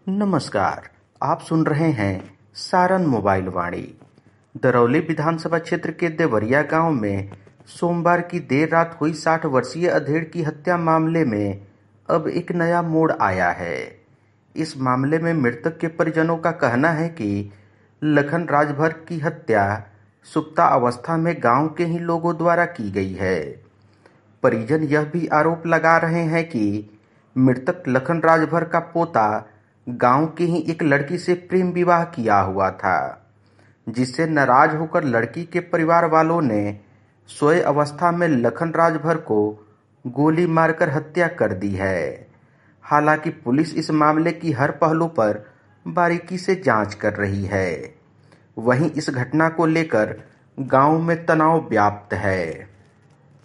नमस्कार। आप सुन रहे हैं सारण मोबाइल वाणी। दरौली विधानसभा क्षेत्र के देवरिया गांव में सोमवार की देर रात हुई 60 वर्षीय अधेड़ की हत्या मामले में अब एक नया मोड़ आया है। इस मामले में मृतक के परिजनों का कहना है कि लखन राजभर की हत्या सुप्ता अवस्था में गांव के ही लोगों द्वारा की गई है। परिजन यह भी आरोप लगा रहे हैं कि मृतक लखन राजभर का पोता गांव की ही एक लड़की से प्रेम विवाह किया हुआ था, जिससे नाराज होकर लड़की के परिवार वालों ने सोए अवस्था में लखन राजभर को गोली मारकर हत्या कर दी है। हालांकि पुलिस इस मामले की हर पहलू पर बारीकी से जांच कर रही है। वहीं इस घटना को लेकर गांव में तनाव व्याप्त है।